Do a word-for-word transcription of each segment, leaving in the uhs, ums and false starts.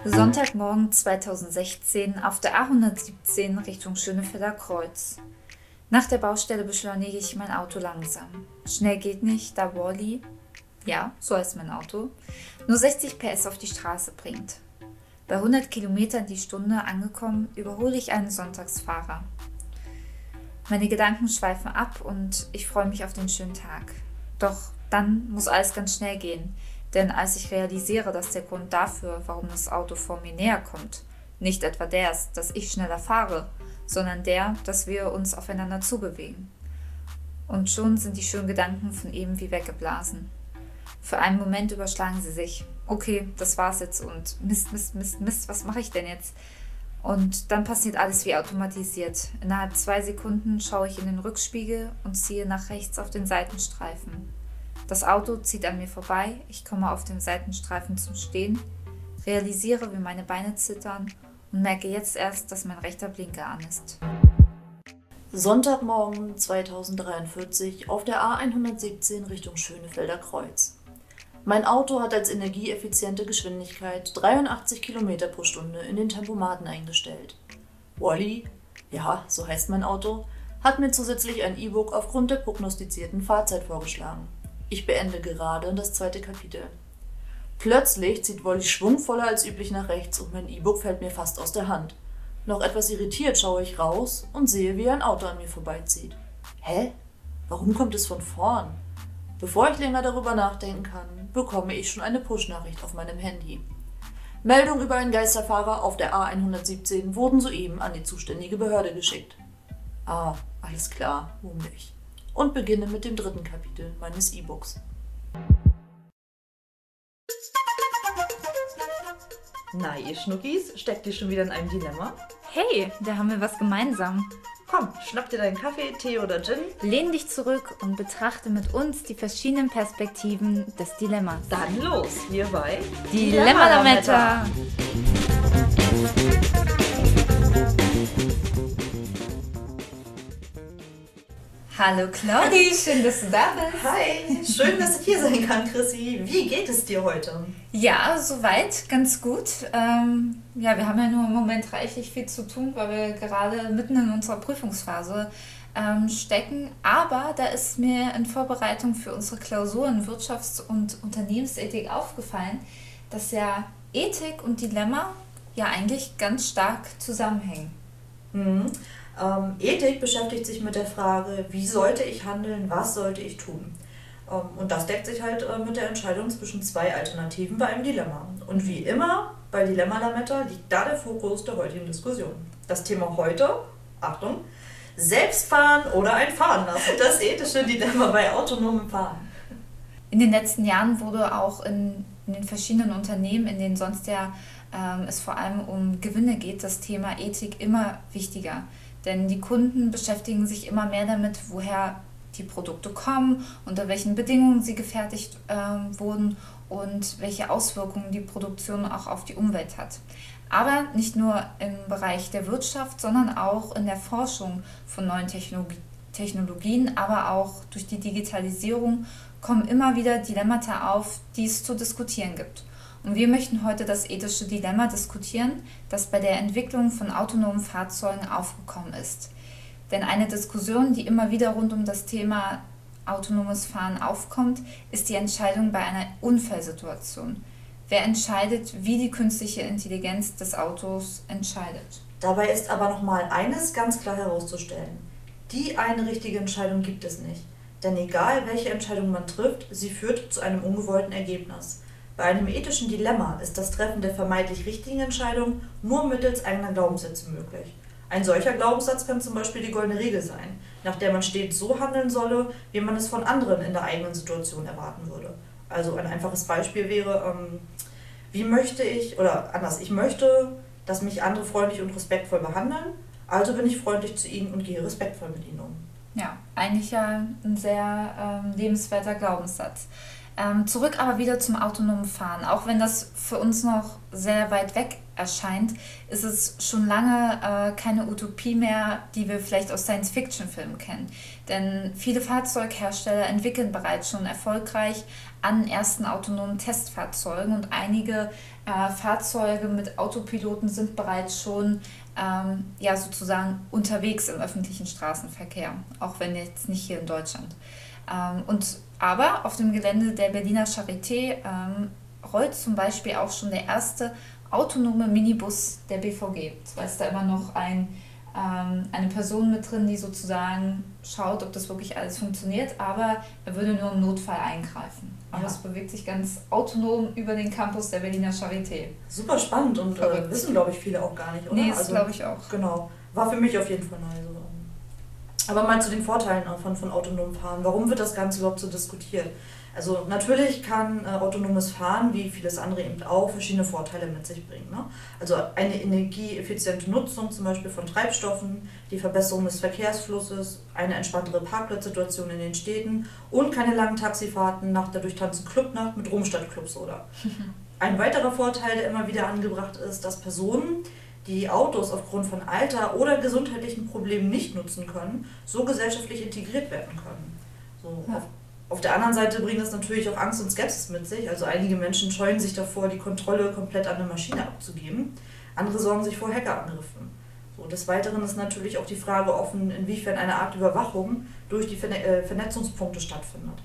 Sonntagmorgen zweitausendsechzehn auf der A hundertsiebzehn Richtung Schönefelder Kreuz. Nach der Baustelle beschleunige ich mein Auto langsam. Schnell geht nicht, da Wally, ja, so heißt mein Auto, nur sechzig P S auf die Straße bringt. Bei hundert Kilometern die Stunde angekommen, überhole ich einen Sonntagsfahrer. Meine Gedanken schweifen ab und ich freue mich auf den schönen Tag. Doch dann muss alles ganz schnell gehen, denn als ich realisiere, dass der Grund dafür, warum das Auto vor mir näher kommt, nicht etwa der ist, dass ich schneller fahre, sondern der, dass wir uns aufeinander zubewegen. Und schon sind die schönen Gedanken von eben wie weggeblasen. Für einen Moment überschlagen sie sich. Okay, das war's jetzt und Mist, Mist, Mist, Mist, was mache ich denn jetzt? Und dann passiert alles wie automatisiert. Innerhalb zwei Sekunden schaue ich in den Rückspiegel und ziehe nach rechts auf den Seitenstreifen. Das Auto zieht an mir vorbei, ich komme auf dem Seitenstreifen zum Stehen, realisiere, wie meine Beine zittern und merke jetzt erst, dass mein rechter Blinker an ist. Sonntagmorgen zweitausenddreiundvierzig auf der A hundertsiebzehn Richtung Schönefelder Kreuz. Mein Auto hat als energieeffiziente Geschwindigkeit dreiundachtzig Kilometer pro Stunde in den Tempomaten eingestellt. Wally, ja, so heißt mein Auto, hat mir zusätzlich ein E-Book aufgrund der prognostizierten Fahrzeit vorgeschlagen. Ich beende gerade das zweite Kapitel. Plötzlich zieht Wally schwungvoller als üblich nach rechts und mein E-Book fällt mir fast aus der Hand. Noch etwas irritiert schaue ich raus und sehe, wie ein Auto an mir vorbeizieht. Hä? Warum kommt es von vorn? Bevor ich länger darüber nachdenken kann, bekomme ich schon eine Push-Nachricht auf meinem Handy. Meldung über einen Geisterfahrer auf der A hundertsiebzehn wurden soeben an die zuständige Behörde geschickt. Ah, alles klar, murmle ich. Und beginne mit dem dritten Kapitel meines E-Books. Na, ihr Schnuckis, steckt ihr schon wieder in einem Dilemma? Hey, da haben wir was gemeinsam. Komm, schnapp dir deinen Kaffee, Tee oder Gin. Lehn dich zurück und betrachte mit uns die verschiedenen Perspektiven des Dilemmas. Dann los, hier bei Dilemma-Lametta! Hallo Claudi, schön, dass du da bist. Hi, schön, dass ich hier sein kann, Chrissy. Wie geht es dir heute? Ja, soweit, ganz gut. Ähm, ja, wir haben ja nur im Moment reichlich viel zu tun, weil wir gerade mitten in unserer Prüfungsphase ähm, stecken. Aber da ist mir in Vorbereitung für unsere Klausur in Wirtschafts- und Unternehmensethik aufgefallen, dass ja Ethik und Dilemma ja eigentlich ganz stark zusammenhängen. Mhm. Ähm, Ethik beschäftigt sich mit der Frage, wie sollte ich handeln, was sollte ich tun? Ähm, und das deckt sich halt äh, mit der Entscheidung zwischen zwei Alternativen bei einem Dilemma. Und wie immer bei Dilemma-Lametta liegt da der Fokus der heutigen Diskussion. Das Thema heute, Achtung, Selbstfahren oder ein Fahren lassen, das ethische Dilemma bei autonomem Fahren. In den letzten Jahren wurde auch in, in den verschiedenen Unternehmen, in denen sonst ja ähm, es vor allem um Gewinne geht, das Thema Ethik immer wichtiger. Denn die Kunden beschäftigen sich immer mehr damit, woher die Produkte kommen, unter welchen Bedingungen sie gefertigt ähm, wurden und welche Auswirkungen die Produktion auch auf die Umwelt hat. Aber nicht nur im Bereich der Wirtschaft, sondern auch in der Forschung von neuen Technologie- Technologien, aber auch durch die Digitalisierung kommen immer wieder Dilemmata auf, die es zu diskutieren gibt. Und wir möchten heute das ethische Dilemma diskutieren, das bei der Entwicklung von autonomen Fahrzeugen aufgekommen ist. Denn eine Diskussion, die immer wieder rund um das Thema autonomes Fahren aufkommt, ist die Entscheidung bei einer Unfallsituation. Wer entscheidet, wie die künstliche Intelligenz des Autos entscheidet? Dabei ist aber nochmal eines ganz klar herauszustellen. Die eine richtige Entscheidung gibt es nicht. Denn egal welche Entscheidung man trifft, sie führt zu einem ungewollten Ergebnis. Bei einem ethischen Dilemma ist das Treffen der vermeintlich richtigen Entscheidung nur mittels eigener Glaubenssätze möglich. Ein solcher Glaubenssatz kann zum Beispiel die goldene Regel sein, nach der man stets so handeln solle, wie man es von anderen in der eigenen Situation erwarten würde. Also ein einfaches Beispiel wäre, ähm, wie möchte ich, oder anders, ich möchte, dass mich andere freundlich und respektvoll behandeln, also bin ich freundlich zu ihnen und gehe respektvoll mit ihnen um. Ja, eigentlich ja ein sehr ähm, lebenswerter Glaubenssatz. Ähm, zurück aber wieder zum autonomen Fahren. Auch wenn das für uns noch sehr weit weg erscheint, ist es schon lange äh, keine Utopie mehr, die wir vielleicht aus Science-Fiction-Filmen kennen. Denn viele Fahrzeughersteller entwickeln bereits schon erfolgreich an ersten autonomen Testfahrzeugen und einige äh, Fahrzeuge mit Autopiloten sind bereits schon ähm, ja, sozusagen unterwegs im öffentlichen Straßenverkehr, auch wenn jetzt nicht hier in Deutschland. Ähm, und aber auf dem Gelände der Berliner Charité ähm, rollt zum Beispiel auch schon der erste autonome Minibus der B V G. Zwar ist da immer noch ein, ähm, eine Person mit drin, die sozusagen schaut, ob das wirklich alles funktioniert, aber er würde nur im Notfall eingreifen. Aber ja. Es bewegt sich ganz autonom über den Campus der Berliner Charité. Super spannend und äh, wissen, glaube ich, viele auch gar nicht, oder? Nee, das also, glaube ich auch. Genau. War für mich auf jeden Fall neu. So. Aber mal zu den Vorteilen von, von autonomem Fahren. Warum wird das Ganze überhaupt so diskutiert? Also natürlich kann äh, autonomes Fahren, wie vieles andere eben auch, verschiedene Vorteile mit sich bringen. Ne? Also eine energieeffiziente Nutzung zum Beispiel von Treibstoffen, die Verbesserung des Verkehrsflusses, eine entspanntere Parkplatzsituation in den Städten und keine langen Taxifahrten nach der durchtanzten Clubnacht mit Rum statt Clubsoda. Ein weiterer Vorteil, der immer wieder angebracht ist, dass Personen, die Autos aufgrund von Alter oder gesundheitlichen Problemen nicht nutzen können, so gesellschaftlich integriert werden können. So, ja. auf, auf der anderen Seite bringt das natürlich auch Angst und Skepsis mit sich. Also einige Menschen scheuen sich davor, die Kontrolle komplett an eine Maschine abzugeben. Andere sorgen sich vor Hackerangriffen. So, des Weiteren ist natürlich auch die Frage offen, inwiefern eine Art Überwachung durch die Verne- äh, Vernetzungspunkte stattfindet.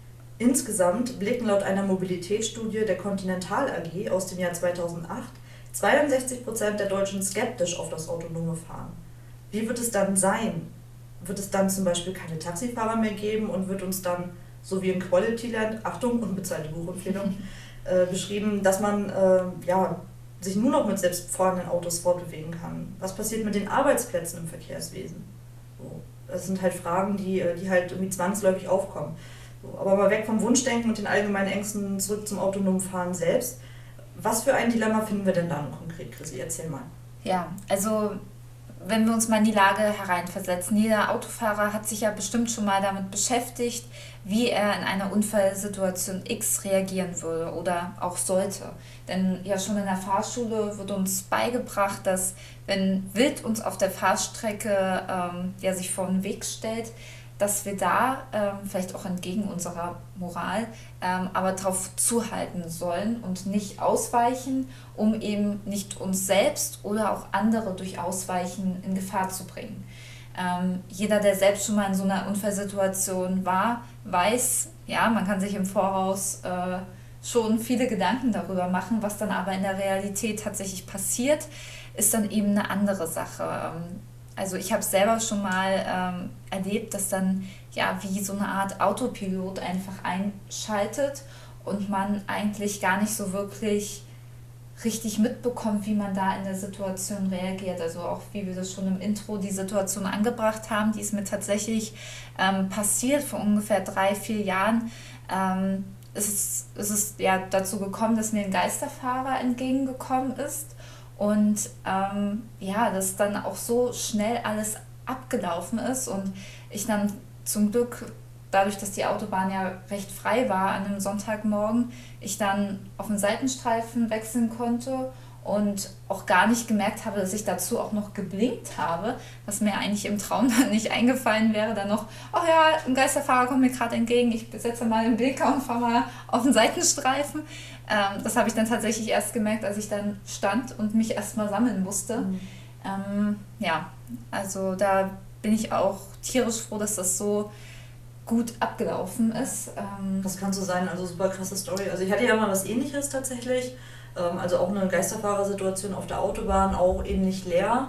Insgesamt blicken laut einer Mobilitätsstudie der Continental A G aus dem Jahr zweitausendacht zweiundsechzig Prozent der Deutschen skeptisch auf das autonome Fahren. Wie wird es dann sein? Wird es dann zum Beispiel keine Taxifahrer mehr geben und wird uns dann, so wie in Qualityland, Achtung, unbezahlte Buchempfehlung, äh, beschrieben, dass man äh, ja, sich nur noch mit selbstfahrenden Autos fortbewegen kann? Was passiert mit den Arbeitsplätzen im Verkehrswesen? So, das sind halt Fragen, die, die halt irgendwie zwangsläufig aufkommen. So, aber mal weg vom Wunschdenken und den allgemeinen Ängsten zurück zum autonomen Fahren selbst. Was für ein Dilemma finden wir denn da konkret, Chrissy? Erzähl mal. Ja, also wenn wir uns mal in die Lage hereinversetzen, jeder Autofahrer hat sich ja bestimmt schon mal damit beschäftigt, wie er in einer Unfallsituation X reagieren würde oder auch sollte. Denn ja schon in der Fahrschule wird uns beigebracht, dass wenn Wild uns auf der Fahrstrecke ähm, ja, sich vor den Weg stellt, dass wir da, ähm, vielleicht auch entgegen unserer Moral, ähm, aber darauf zuhalten sollen und nicht ausweichen, um eben nicht uns selbst oder auch andere durch Ausweichen in Gefahr zu bringen. Ähm, jeder, der selbst schon mal in so einer Unfallsituation war, weiß, ja, man kann sich im Voraus äh, schon viele Gedanken darüber machen, was dann aber in der Realität tatsächlich passiert, ist dann eben eine andere Sache. Ähm, Also ich habe selber schon mal ähm, erlebt, dass dann ja wie so eine Art Autopilot einfach einschaltet und man eigentlich gar nicht so wirklich richtig mitbekommt, wie man da in der Situation reagiert. Also auch wie wir das schon im Intro die Situation angebracht haben, die ist mir tatsächlich ähm, passiert vor ungefähr drei, vier Jahren. Ähm, es ist, es ist ja dazu gekommen, dass mir ein Geisterfahrer entgegengekommen ist. Und ähm, ja, dass dann auch so schnell alles abgelaufen ist und ich dann zum Glück, dadurch, dass die Autobahn ja recht frei war an einem Sonntagmorgen, ich dann auf den Seitenstreifen wechseln konnte und auch gar nicht gemerkt habe, dass ich dazu auch noch geblinkt habe, was mir eigentlich im Traum dann nicht eingefallen wäre, dann noch, oh ja, ein Geisterfahrer kommt mir gerade entgegen, ich setze mal den Blinker und fahre mal auf den Seitenstreifen. Ähm, das habe ich dann tatsächlich erst gemerkt, als ich dann stand und mich erst mal sammeln musste. Mhm. Ähm, ja, also da bin ich auch tierisch froh, dass das so gut abgelaufen ist. Ähm, das kann so sein, also super krasse Story. Also ich hatte ja mal was Ähnliches tatsächlich. Also auch eine Geisterfahrersituation auf der Autobahn, auch ähnlich leer.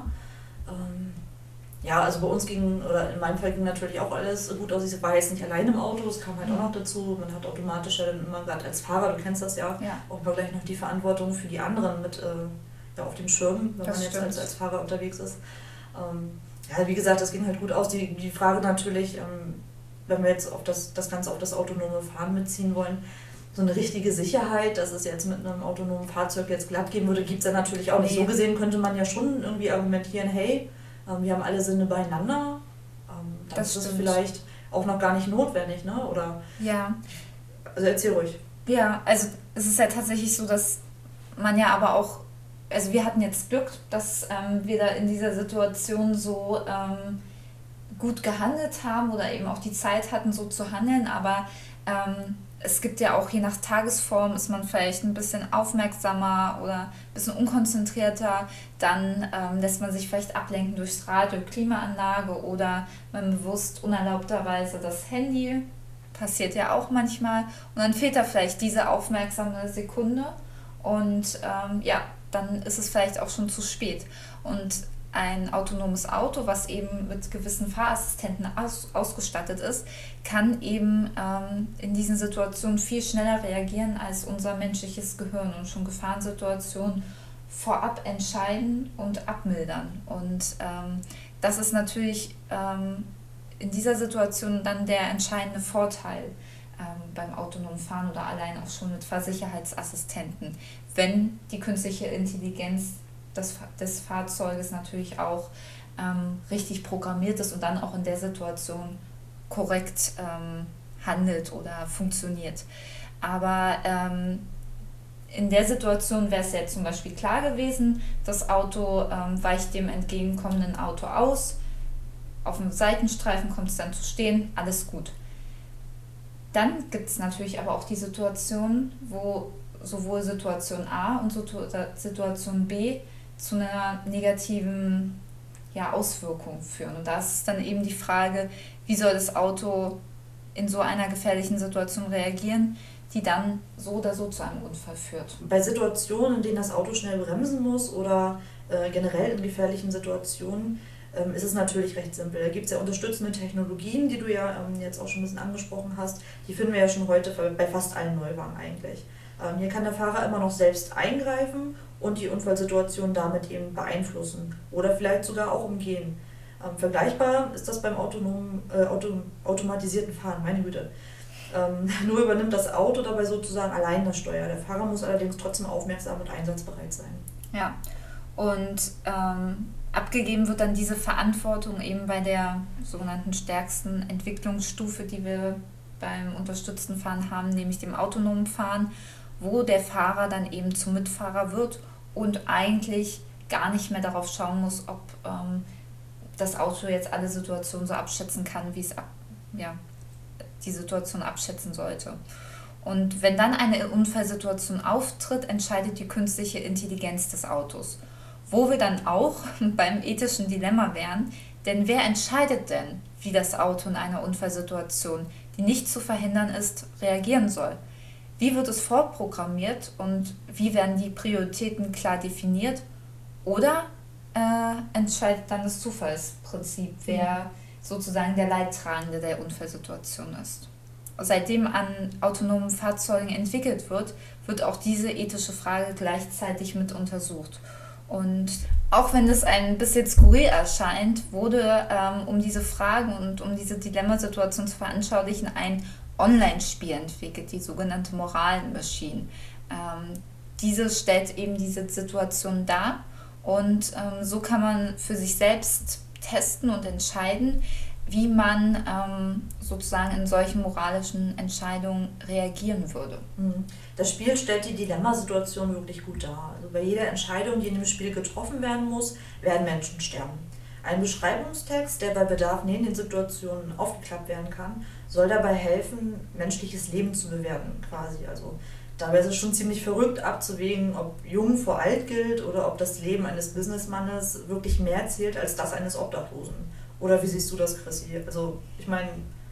Ähm, ja, also bei uns ging, oder in meinem Fall ging natürlich auch alles gut aus. Ich war jetzt nicht allein im Auto, das kam halt auch noch dazu. Man hat automatisch ja dann immer, gerade als Fahrer, du kennst das ja, ja. auch mal gleich noch die Verantwortung für die anderen mit äh, ja, auf dem Schirm, wenn das man jetzt stimmt. als, als Fahrer unterwegs ist. Ähm, ja, wie gesagt, das ging halt gut aus. Die, die Frage natürlich, ähm, wenn wir jetzt auf das, das Ganze auf das autonome Fahren mitziehen wollen, so eine richtige Sicherheit, dass es jetzt mit einem autonomen Fahrzeug jetzt glatt gehen würde, gibt es ja natürlich auch nicht. Nee. So gesehen könnte man ja schon irgendwie argumentieren, hey, ähm, wir haben alle Sinne beieinander, ähm, dann das ist es stimmt. vielleicht auch noch gar nicht notwendig, ne? Oder ja, Also erzähl ruhig. Ja, also es ist ja tatsächlich so, dass man ja aber auch, also wir hatten jetzt Glück, dass ähm, wir da in dieser Situation so ähm, gut gehandelt haben oder eben auch die Zeit hatten, so zu handeln, aber ähm, es gibt ja auch, je nach Tagesform ist man vielleicht ein bisschen aufmerksamer oder ein bisschen unkonzentrierter, dann ähm, lässt man sich vielleicht ablenken durchs Radio, Klimaanlage oder man bewusst unerlaubterweise das Handy, passiert ja auch manchmal, und dann fehlt da vielleicht diese aufmerksame Sekunde und ähm, ja, dann ist es vielleicht auch schon zu spät. Und ein autonomes Auto, was eben mit gewissen Fahrassistenten aus, ausgestattet ist, kann eben ähm, in diesen Situationen viel schneller reagieren als unser menschliches Gehirn und schon Gefahrensituationen vorab entscheiden und abmildern. Und ähm, das ist natürlich ähm, in dieser Situation dann der entscheidende Vorteil ähm, beim autonomen Fahren oder allein auch schon mit Fahrsicherheitsassistenten, wenn die künstliche Intelligenz des, des Fahrzeuges natürlich auch ähm, richtig programmiert ist und dann auch in der Situation korrekt ähm, handelt oder funktioniert. Aber ähm, in der Situation wäre es ja zum Beispiel klar gewesen, das Auto ähm, weicht dem entgegenkommenden Auto aus, auf dem Seitenstreifen kommt es dann zu stehen, alles gut. Dann gibt es natürlich aber auch die Situation, wo sowohl Situation A und Situation B zu einer negativen ja, Auswirkung führen. Und da ist dann eben die Frage, wie soll das Auto in so einer gefährlichen Situation reagieren, die dann so oder so zu einem Unfall führt. Bei Situationen, in denen das Auto schnell bremsen muss oder äh, generell in gefährlichen Situationen, ähm, ist es natürlich recht simpel. Da gibt es ja unterstützende Technologien, die du ja ähm, jetzt auch schon ein bisschen angesprochen hast. Die finden wir ja schon heute bei fast allen Neuwagen eigentlich. Ähm, hier kann der Fahrer immer noch selbst eingreifen und die Unfallsituation damit eben beeinflussen oder vielleicht sogar auch umgehen. Ähm, vergleichbar ist das beim autonomen, äh, auto, automatisierten Fahren, meine Güte. Ähm, nur übernimmt das Auto dabei sozusagen allein das Steuer. Der Fahrer muss allerdings trotzdem aufmerksam und einsatzbereit sein. Ja, und ähm, abgegeben wird dann diese Verantwortung eben bei der sogenannten stärksten Entwicklungsstufe, die wir beim unterstützten Fahren haben, nämlich dem autonomen Fahren, wo der Fahrer dann eben zum Mitfahrer wird und eigentlich gar nicht mehr darauf schauen muss, ob ähm, das Auto jetzt alle Situationen so abschätzen kann, wie es ab, ja, die Situation abschätzen sollte. Und wenn dann eine Unfallsituation auftritt, entscheidet die künstliche Intelligenz des Autos. Wo wir dann auch beim ethischen Dilemma wären, denn wer entscheidet denn, wie das Auto in einer Unfallsituation, die nicht zu verhindern ist, reagieren soll? Wie wird es vorprogrammiert und wie werden die Prioritäten klar definiert? Oder äh, entscheidet dann das Zufallsprinzip, wer sozusagen der Leidtragende der Unfallsituation ist? Seitdem an autonomen Fahrzeugen entwickelt wird, wird auch diese ethische Frage gleichzeitig mit untersucht. Und auch wenn es ein bisschen skurril erscheint, wurde, ähm, um diese Fragen und um diese Dilemmasituation zu veranschaulichen, ein Online-Spiel entwickelt, die sogenannte Moral Machine. Ähm, diese stellt eben diese Situation dar und ähm, so kann man für sich selbst testen und entscheiden, wie man ähm, sozusagen in solchen moralischen Entscheidungen reagieren würde. Das Spiel stellt die Dilemmasituation wirklich gut dar. Also bei jeder Entscheidung, die in dem Spiel getroffen werden muss, werden Menschen sterben. Ein Beschreibungstext, der bei Bedarf neben den Situationen aufgeklappt werden kann, soll dabei helfen, menschliches Leben zu bewerten quasi. Also dabei ist es schon ziemlich verrückt abzuwägen, ob jung vor alt gilt oder ob das Leben eines Businessmannes wirklich mehr zählt als das eines Obdachlosen. Oder wie siehst du das, Chrissy? Also ich meine,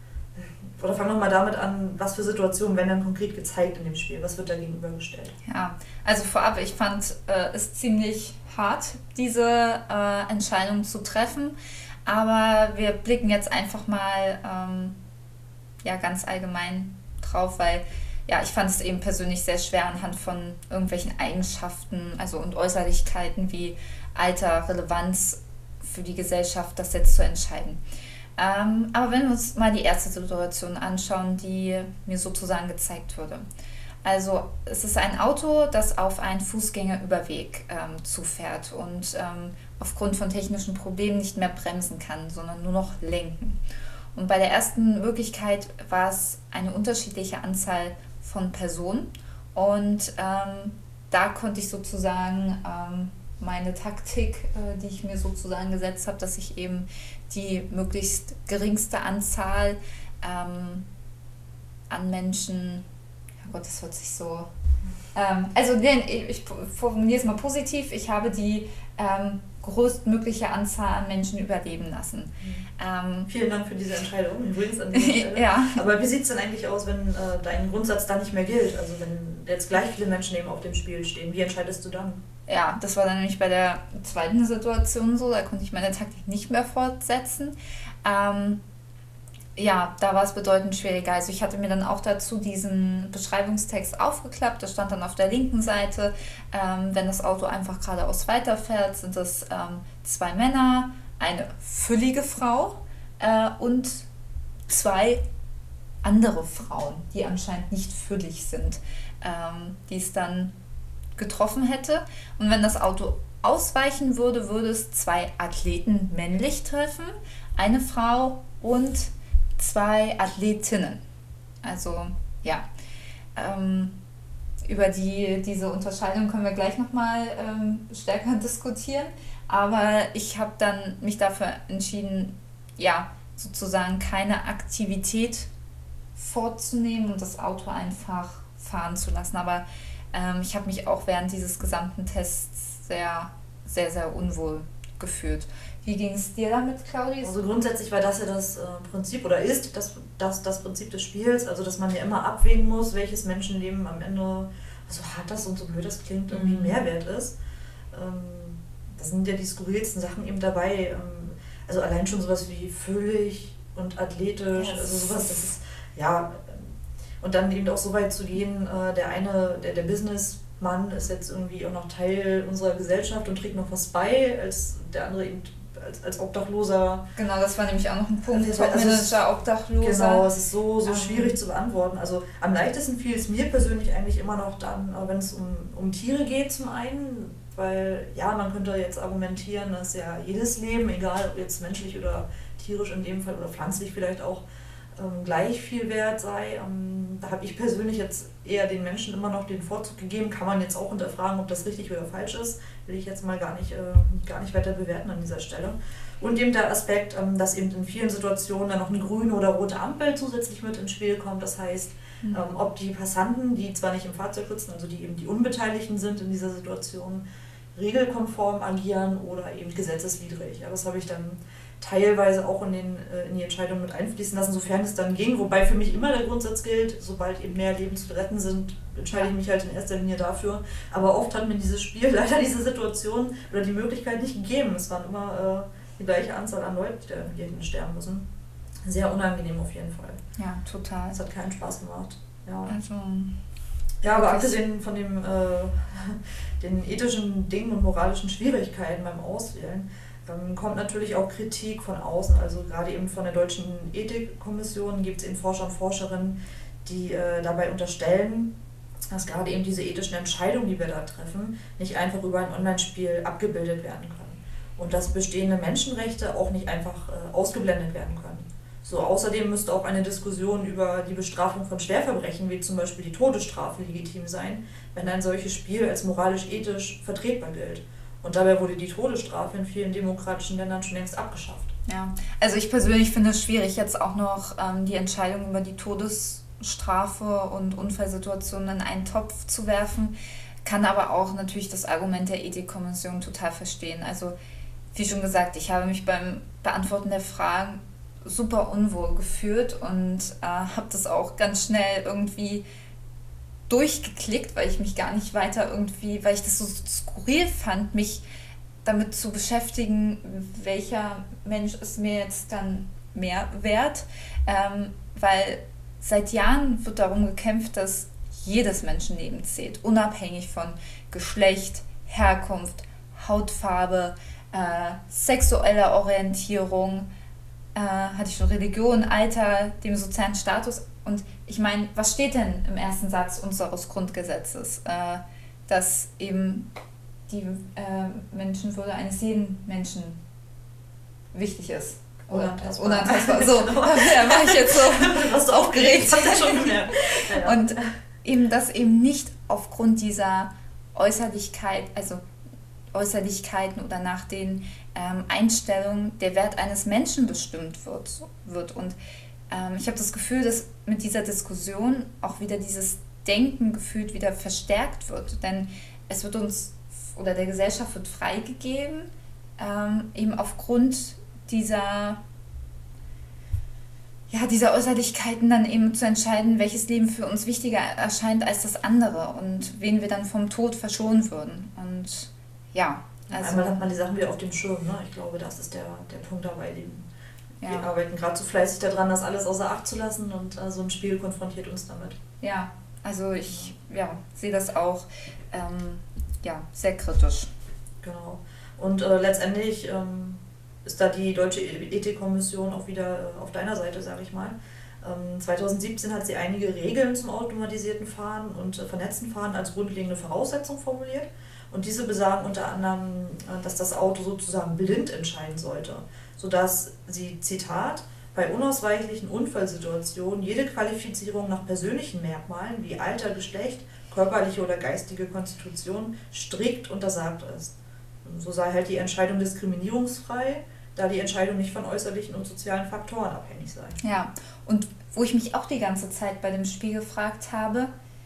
oder fang noch mal damit an, was für Situationen werden dann konkret gezeigt in dem Spiel? Was wird da gegenübergestellt? Ja, also vorab, ich fand äh, es ziemlich hart, diese äh, Entscheidung zu treffen, aber wir blicken jetzt einfach mal ähm, ja, ganz allgemein drauf, weil ja, ich fand es eben persönlich sehr schwer anhand von irgendwelchen Eigenschaften also und Äußerlichkeiten wie Alter, Relevanz für die Gesellschaft, das jetzt zu entscheiden. Ähm, aber wenn wir uns mal die erste Situation anschauen, die mir sozusagen gezeigt wurde. Also es ist ein Auto, das auf einen Fußgängerüberweg ähm, zufährt und ähm, aufgrund von technischen Problemen nicht mehr bremsen kann, sondern nur noch lenken. Und bei der ersten Möglichkeit war es eine unterschiedliche Anzahl von Personen. Und ähm, da konnte ich sozusagen ähm, meine Taktik, äh, die ich mir sozusagen gesetzt habe, dass ich eben die möglichst geringste Anzahl ähm, an Menschen, ja Gott, das hört sich so, ähm, also nee, ich formuliere es mal positiv, ich habe die ähm, größtmögliche Anzahl an Menschen überleben lassen. Mhm. Ähm, Vielen Dank für diese Entscheidung, übrigens an dieser Stelle. ja. Aber wie sieht es denn eigentlich aus, wenn äh, dein Grundsatz dann nicht mehr gilt? Also wenn jetzt gleich viele Menschen eben auf dem Spiel stehen, wie entscheidest du dann? Ja, das war dann nämlich bei der zweiten Situation so, da konnte ich meine Taktik nicht mehr fortsetzen. Ähm, ja, da war es bedeutend schwieriger. Also ich hatte mir dann auch dazu diesen Beschreibungstext aufgeklappt, da stand dann auf der linken Seite, ähm, wenn das Auto einfach geradeaus weiterfährt, sind es ähm, zwei Männer, eine füllige Frau äh, und zwei andere Frauen, die anscheinend nicht füllig sind, ähm, die es dann getroffen hätte. Und wenn das Auto ausweichen würde, würde es zwei Athleten männlich treffen, eine Frau und zwei Athletinnen. Also ja, ähm, über die, diese Unterscheidung können wir gleich nochmal ähm, stärker diskutieren. Aber ich habe dann mich dafür entschieden, ja, sozusagen keine Aktivität vorzunehmen und das Auto einfach fahren zu lassen. Aber ähm, ich habe mich auch während dieses gesamten Tests sehr, sehr, sehr unwohl gefühlt. Wie ging es dir damit, Claudia? Also grundsätzlich war das ja das äh, Prinzip oder ist das, das das Prinzip des Spiels, also dass man ja immer abwägen muss, welches Menschenleben am Ende, so hart das und so blöd das klingt, irgendwie Mhm. Mehrwert ist. Ähm, da sind ja die skurrilsten Sachen eben dabei. Ähm, also allein schon sowas wie füllig und athletisch, Yes. also sowas, das ist, ja, und dann eben auch so weit zu gehen, äh, der eine, der, der Businessmann ist jetzt irgendwie auch noch Teil unserer Gesellschaft und trägt noch was bei, als der andere eben als, als Obdachloser. Genau, das war nämlich auch noch ein Punkt. Also, Topmanager, Obdachloser. Genau, es ist so, so Ähm. schwierig zu beantworten. Also am leichtesten fiel es mir persönlich eigentlich immer noch dann, äh, wenn es um, um Tiere geht zum einen, weil ja, man könnte jetzt argumentieren, dass ja jedes Leben, egal ob jetzt menschlich oder tierisch in dem Fall oder pflanzlich vielleicht auch, ähm, gleich viel wert sei. Ähm, da habe ich persönlich jetzt eher den Menschen immer noch den Vorzug gegeben. Kann man jetzt auch hinterfragen, ob das richtig oder falsch ist. Will ich jetzt mal gar nicht, äh, gar nicht weiter bewerten an dieser Stelle. Und eben der Aspekt, ähm, dass eben in vielen Situationen dann noch eine grüne oder rote Ampel zusätzlich mit ins Spiel kommt. Das heißt, Mhm. ähm, ob die Passanten, die zwar nicht im Fahrzeug sitzen, also die eben die Unbeteiligten sind in dieser Situation, regelkonform agieren oder eben gesetzeswidrig. Ja, das habe ich dann teilweise auch in, den, in die Entscheidung mit einfließen lassen, sofern es dann ging. Wobei für mich immer der Grundsatz gilt, sobald eben mehr Leben zu retten sind, entscheide ich mich halt in erster Linie dafür. Aber oft hat mir dieses Spiel leider diese Situation oder die Möglichkeit nicht gegeben. Es waren immer äh, die gleiche Anzahl an Leuten, die da im sterben müssen. Sehr unangenehm auf jeden Fall. Ja, total. Es hat keinen Spaß gemacht. Ja. Also, Ja, aber abgesehen von dem, äh, den ethischen Dingen und moralischen Schwierigkeiten beim Auswählen, ähm, kommt natürlich auch Kritik von außen. Also gerade eben von der Deutschen Ethikkommission gibt es eben Forscher und Forscherinnen, die äh, dabei unterstellen, dass gerade eben diese ethischen Entscheidungen, die wir da treffen, nicht einfach über ein Online-Spiel abgebildet werden können. Und dass bestehende Menschenrechte auch nicht einfach äh, ausgeblendet werden können. So, außerdem müsste auch eine Diskussion über die Bestrafung von Schwerverbrechen, wie zum Beispiel die Todesstrafe, legitim sein, wenn ein solches Spiel als moralisch-ethisch vertretbar gilt. Und dabei wurde die Todesstrafe in vielen demokratischen Ländern schon längst abgeschafft. ja, also ich persönlich finde es schwierig, jetzt auch noch ähm, die Entscheidung über die Todesstrafe und Unfallsituationen in einen Topf zu werfen, kann aber auch natürlich das Argument der Ethikkommission total verstehen. Also wie schon gesagt, ich habe mich beim Beantworten der Fragen super unwohl gefühlt und äh, habe das auch ganz schnell irgendwie durchgeklickt, weil ich mich gar nicht weiter irgendwie, weil ich das so skurril fand, mich damit zu beschäftigen, welcher Mensch ist mir jetzt dann mehr wert, ähm, weil seit Jahren wird darum gekämpft, dass jedes Menschenleben zählt, unabhängig von Geschlecht, Herkunft, Hautfarbe, äh, sexueller Orientierung, äh, hatte ich schon Religion, Alter, dem sozialen Status. Und ich meine, was steht denn im ersten Satz unseres Grundgesetzes? Äh, dass eben die äh, Menschenwürde eines jeden Menschen wichtig ist. Unantastbar. Unantastbar. So, da war ich jetzt so was du aufgeregt hast, ja schon gemerkt. Ja, ja. Und eben das eben nicht aufgrund dieser Äußerlichkeit, also Äußerlichkeiten oder nach den ähm, Einstellungen der Wert eines Menschen bestimmt wird. wird. Und ähm, ich habe das Gefühl, dass mit dieser Diskussion auch wieder dieses Denken gefühlt wieder verstärkt wird. Denn es wird uns oder der Gesellschaft wird freigegeben, ähm, eben aufgrund dieser, ja, dieser Äußerlichkeiten dann eben zu entscheiden, welches Leben für uns wichtiger erscheint als das andere und wen wir dann vom Tod verschonen würden. Und ja, also... Einmal hat man die Sachen wieder auf dem Schirm, ne? Ich glaube, das ist der, der Punkt dabei. Die, ja. Wir arbeiten gerade so fleißig daran, das alles außer Acht zu lassen und äh, so ein Spiel konfrontiert uns damit. Ja, also ich ja, sehe das auch ähm, ja, sehr kritisch. Genau. Und äh, letztendlich... Ähm, ist da die Deutsche Ethikkommission auch wieder auf deiner Seite, sage ich mal. Ähm, zweitausendsiebzehn hat sie einige Regeln zum automatisierten Fahren und äh, vernetzten Fahren als grundlegende Voraussetzung formuliert. Und diese besagen unter anderem, äh, dass das Auto sozusagen blind entscheiden sollte, sodass sie, Zitat, bei unausweichlichen Unfallsituationen jede Qualifizierung nach persönlichen Merkmalen wie Alter, Geschlecht, körperliche oder geistige Konstitution strikt untersagt ist. So sei halt die Entscheidung diskriminierungsfrei, da die Entscheidung nicht von äußerlichen und sozialen Faktoren abhängig sei. Ja, und wo ich mich auch die ganze Zeit bei dem Spiel gefragt habe,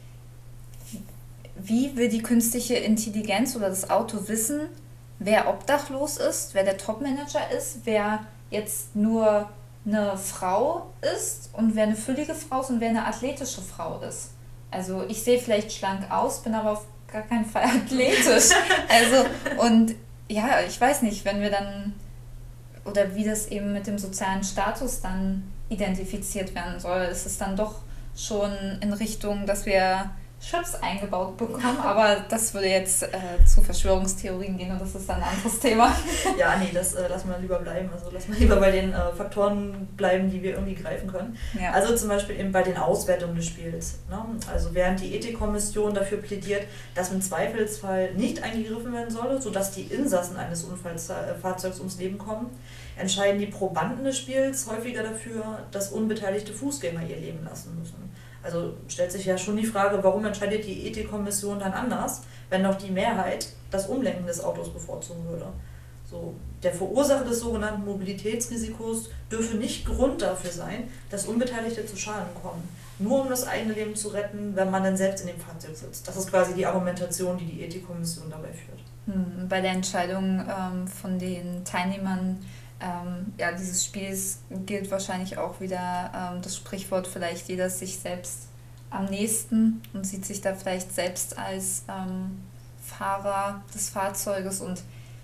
wie will die künstliche Intelligenz oder das Auto wissen, wer obdachlos ist, wer der Topmanager ist, wer jetzt nur eine Frau ist und wer eine füllige Frau ist und wer eine athletische Frau ist. Also ich sehe vielleicht schlank aus, bin aber auf gar keinen Fall athletisch. Also, und ja, ich weiß nicht, wenn wir dann, oder wie das eben mit dem sozialen Status dann identifiziert werden soll, ist es dann doch schon in Richtung, dass wir Chips eingebaut bekommen, aber das würde jetzt äh, zu Verschwörungstheorien gehen und das ist dann ein anderes Thema. Ja, nee, das äh, lassen wir lieber bleiben. Also lassen wir lieber bei den äh, Faktoren bleiben, die wir irgendwie greifen können. Ja. Also zum Beispiel eben bei den Auswertungen des Spiels. Ne? Also während die Ethikkommission dafür plädiert, dass im Zweifelsfall nicht eingegriffen werden solle, sodass die Insassen eines Unfallfahrzeugs ums Leben kommen, entscheiden die Probanden des Spiels häufiger dafür, dass unbeteiligte Fußgänger ihr Leben lassen müssen. Also stellt sich ja schon die Frage, warum entscheidet die Ethikkommission dann anders, wenn doch die Mehrheit das Umlenken des Autos bevorzugen würde. So, der Verursacher des sogenannten Mobilitätsrisikos dürfe nicht Grund dafür sein, dass Unbeteiligte zu Schaden kommen, nur um das eigene Leben zu retten, wenn man dann selbst in dem Fahrzeug sitzt. Das ist quasi die Argumentation, die die Ethikkommission dabei führt. Hm, bei der Entscheidung ähm, von den Teilnehmern Ähm, ja, dieses Spiels gilt wahrscheinlich auch wieder ähm, das Sprichwort, vielleicht jeder sich selbst am nächsten und sieht sich da vielleicht selbst als ähm, Fahrer des Fahrzeuges und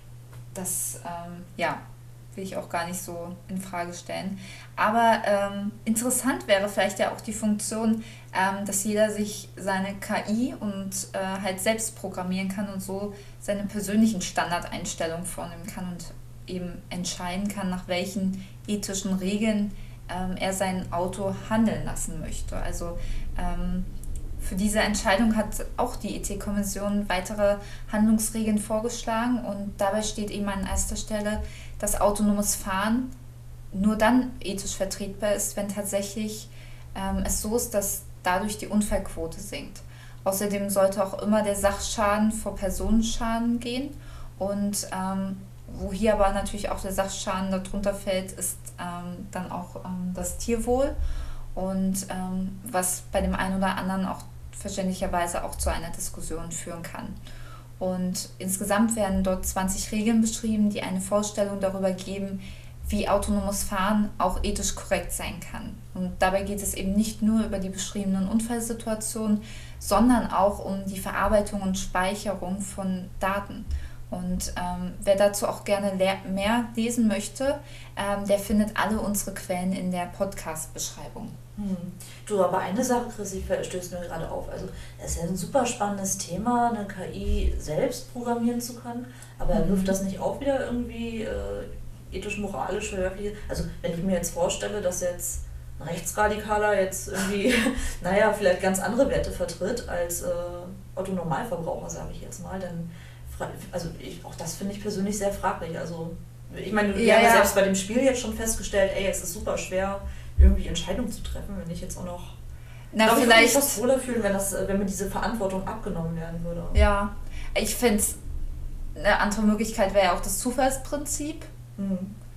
das, ähm, ja, will ich auch gar nicht so in Frage stellen. Aber ähm, interessant wäre vielleicht ja auch die Funktion, ähm, dass jeder sich seine K I und äh, halt selbst programmieren kann und so seine persönlichen Standardeinstellungen vornehmen kann und eben entscheiden kann, nach welchen ethischen Regeln ähm, er sein Auto handeln lassen möchte. Also ähm, für diese Entscheidung hat auch die Ethikkommission weitere Handlungsregeln vorgeschlagen und dabei steht eben an erster Stelle, dass autonomes Fahren nur dann ethisch vertretbar ist, wenn tatsächlich ähm, es so ist, dass dadurch die Unfallquote sinkt. Außerdem sollte auch immer der Sachschaden vor Personenschaden gehen und ähm, wo hier aber natürlich auch der Sachschaden darunter fällt, ist ähm, dann auch ähm, das Tierwohl und ähm, was bei dem einen oder anderen auch verständlicherweise auch zu einer Diskussion führen kann. Und insgesamt werden dort zwanzig Regeln beschrieben, die eine Vorstellung darüber geben, wie autonomes Fahren auch ethisch korrekt sein kann. Und dabei geht es eben nicht nur über die beschriebenen Unfallsituationen, sondern auch um die Verarbeitung und Speicherung von Daten. Und ähm, wer dazu auch gerne le- mehr lesen möchte, ähm, der findet alle unsere Quellen in der Podcast-Beschreibung. Hm. Du, aber eine Sache, Chrissy, stößt mir gerade auf. Also es ist ja ein super spannendes Thema, eine K I selbst programmieren zu können, aber mhm. wirft das nicht auch wieder irgendwie äh, ethisch-moralisch verwerflich? Also wenn ich mir jetzt vorstelle, dass jetzt ein Rechtsradikaler jetzt irgendwie, naja, vielleicht ganz andere Werte vertritt als äh, Otto-Normalverbraucher, sage ich jetzt mal, dann also ich, auch das finde ich persönlich sehr fraglich. Also Ich meine, wir ja, haben ja ja selbst bei dem Spiel jetzt schon festgestellt, ey, es ist super schwer, irgendwie Entscheidungen zu treffen, wenn ich jetzt auch noch... Na, ich vielleicht... Ich würde mich fast wohler fühlen, wenn, das, wenn mir diese Verantwortung abgenommen werden würde. Ja, ich finde, eine andere Möglichkeit wäre ja auch das Zufallsprinzip. Mhm.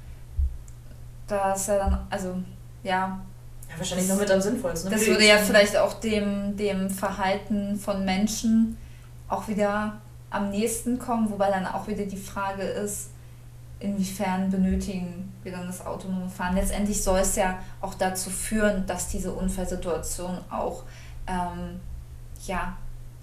Da ist ja dann, also, ja... Ja, wahrscheinlich noch mit am sinnvollsten. Das würde ja vielleicht auch dem, dem Verhalten von Menschen auch wieder am nächsten kommen, wobei dann auch wieder die Frage ist, inwiefern benötigen wir dann das autonome Fahren. Letztendlich soll es ja auch dazu führen, dass diese Unfallsituationen auch ähm, ja,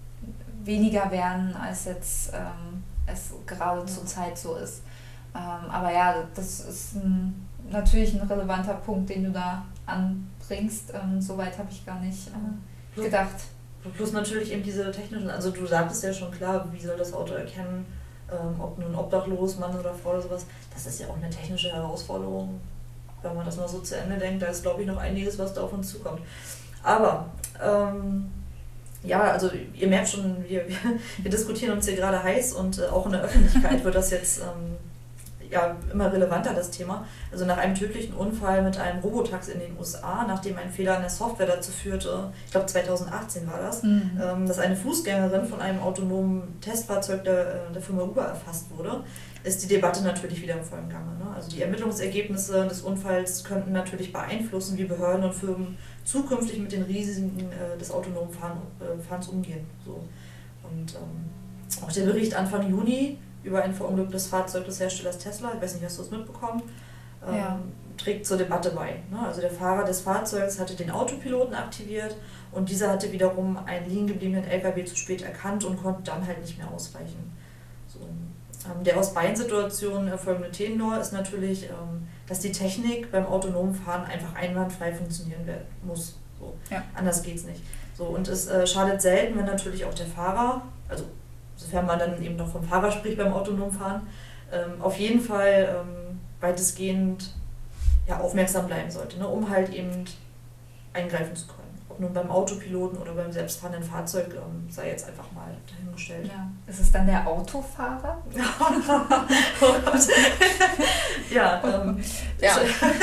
weniger werden, als jetzt ähm, es gerade zur Zeit so ist. Ähm, aber ja, das ist ein, natürlich ein relevanter Punkt, den du da anbringst. Ähm, Soweit habe ich gar nicht äh, gedacht. Plus natürlich eben diese technischen, also du sagtest ja schon klar, wie soll das Auto erkennen, ähm, ob nun obdachlos, Mann oder Frau oder sowas. Das ist ja auch eine technische Herausforderung, wenn man das mal so zu Ende denkt. Da ist, glaube ich, noch einiges, was da auf uns zukommt. Aber, ähm, ja, also ihr merkt schon, wir, wir, wir diskutieren uns hier gerade heiß und äh, auch in der Öffentlichkeit wird das jetzt ähm, ja, immer relevanter, das Thema. Also nach einem tödlichen Unfall mit einem Robotaxi in den U S A, nachdem ein Fehler in der Software dazu führte, ich glaube zweitausendachtzehn war das, mhm. ähm, dass eine Fußgängerin von einem autonomen Testfahrzeug der, der Firma Uber erfasst wurde, ist die Debatte natürlich wieder im vollen Gange. Ne? Also die Ermittlungsergebnisse des Unfalls könnten natürlich beeinflussen, wie Behörden und Firmen zukünftig mit den Risiken äh, des autonomen Fahren, äh, Fahrens umgehen. So. Und ähm, auch der Bericht Anfang Juni über ein verunglücktes Fahrzeug des Herstellers Tesla, ich weiß nicht, hast du es mitbekommen, ähm, ja. trägt zur Debatte bei. Ne? Also der Fahrer des Fahrzeugs hatte den Autopiloten aktiviert und dieser hatte wiederum einen liegen gebliebenen L K W zu spät erkannt und konnte dann halt nicht mehr ausweichen. So. Ähm, der aus beiden Situationen erfolgende Tenor ist natürlich, ähm, dass die Technik beim autonomen Fahren einfach einwandfrei funktionieren werden muss. So. Ja. Anders geht's nicht. So, und es äh, schadet selten, wenn natürlich auch der Fahrer, also sofern man dann eben noch vom Fahrer spricht beim autonomen Fahren, ähm, auf jeden Fall ähm, weitestgehend ja, aufmerksam bleiben sollte, ne, um halt eben eingreifen zu können. Ob nun beim Autopiloten oder beim selbstfahrenden Fahrzeug, ähm, sei jetzt einfach mal dahingestellt. Ja. Ist es dann der Autofahrer? Oh Gott. ja, ähm, ja.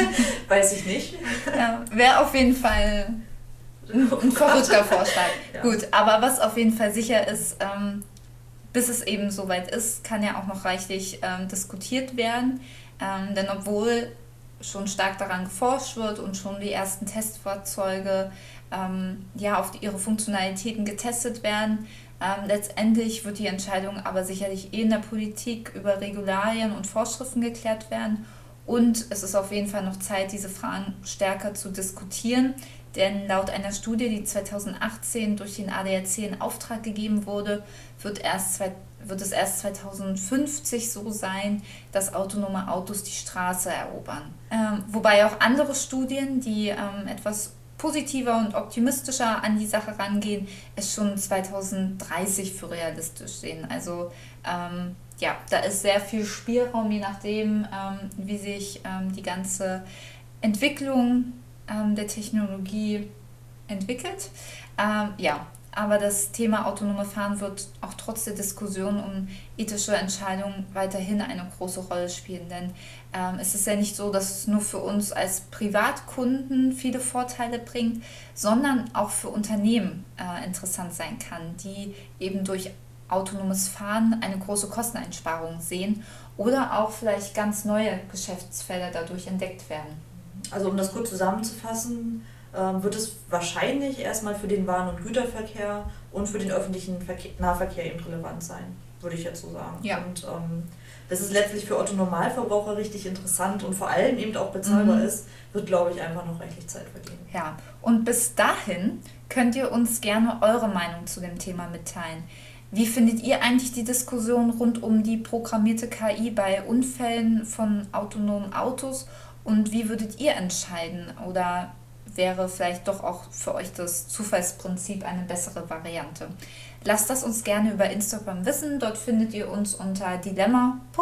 weiß ich nicht. Ja, wäre auf jeden Fall ein, ein verrückter Vorschlag. Ja. Gut, aber was auf jeden Fall sicher ist, ähm, bis es eben soweit ist, kann ja auch noch reichlich ähm, diskutiert werden. Ähm, denn obwohl schon stark daran geforscht wird und schon die ersten Testfahrzeuge ähm, ja, auf die, ihre Funktionalitäten getestet werden, ähm, letztendlich wird die Entscheidung aber sicherlich eh in der Politik über Regularien und Vorschriften geklärt werden. Und es ist auf jeden Fall noch Zeit, diese Fragen stärker zu diskutieren. Denn laut einer Studie, die zweitausendachtzehn durch den A D A C in Auftrag gegeben wurde, wird, erst, wird es erst zweitausendfünfzig so sein, dass autonome Autos die Straße erobern. Ähm, wobei auch andere Studien, die ähm, etwas positiver und optimistischer an die Sache rangehen, es schon zweitausenddreißig für realistisch sehen. Also ähm, ja, da ist sehr viel Spielraum, je nachdem, ähm, wie sich ähm, die ganze Entwicklung der Technologie entwickelt. Ähm, ja, aber das Thema autonome Fahren wird auch trotz der Diskussion um ethische Entscheidungen weiterhin eine große Rolle spielen, denn ähm, es ist ja nicht so, dass es nur für uns als Privatkunden viele Vorteile bringt, sondern auch für Unternehmen äh, interessant sein kann, die eben durch autonomes Fahren eine große Kosteneinsparung sehen oder auch vielleicht ganz neue Geschäftsfelder dadurch entdeckt werden. Also um das kurz zusammenzufassen, ähm, wird es wahrscheinlich erstmal für den Waren- und Güterverkehr und für den öffentlichen Verkehr, Nahverkehr eben relevant sein, würde ich jetzt so sagen. Ja. Und ähm, dass es letztlich für Otto-Normalverbraucher richtig interessant und vor allem eben auch bezahlbar mhm. ist, wird, glaube ich, einfach noch reichlich Zeit vergehen. Ja, und bis dahin könnt ihr uns gerne eure Meinung zu dem Thema mitteilen. Wie findet ihr eigentlich die Diskussion rund um die programmierte K I bei Unfällen von autonomen Autos? Und wie würdet ihr entscheiden? Oder wäre vielleicht doch auch für euch das Zufallsprinzip eine bessere Variante? Lasst das uns gerne über Instagram wissen. Dort findet ihr uns unter dilemma punkt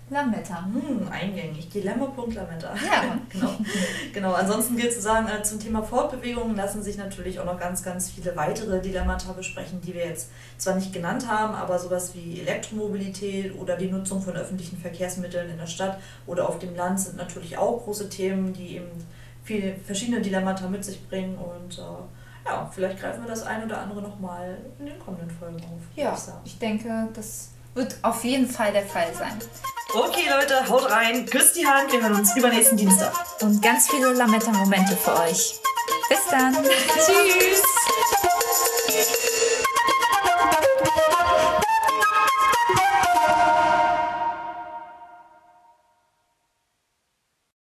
Lametta. Hm, eingängig. Dilemma.lametta. Ja. genau. genau. Ansonsten gilt zu sagen, äh, zum Thema Fortbewegungen lassen sich natürlich auch noch ganz, ganz viele weitere Dilemmata besprechen, die wir jetzt zwar nicht genannt haben, aber sowas wie Elektromobilität oder die Nutzung von öffentlichen Verkehrsmitteln in der Stadt oder auf dem Land sind natürlich auch große Themen, die eben viele verschiedene Dilemmata mit sich bringen und äh, ja, vielleicht greifen wir das ein oder andere nochmal in den kommenden Folgen auf. Ja, ich, sagen. ich denke, das wird auf jeden Fall der Fall sein. Okay Leute, haut rein, küsst die Hand, wir hören uns übernächsten Dienstag. Und ganz viele Lametta-Momente für euch. Bis dann. Tschüss.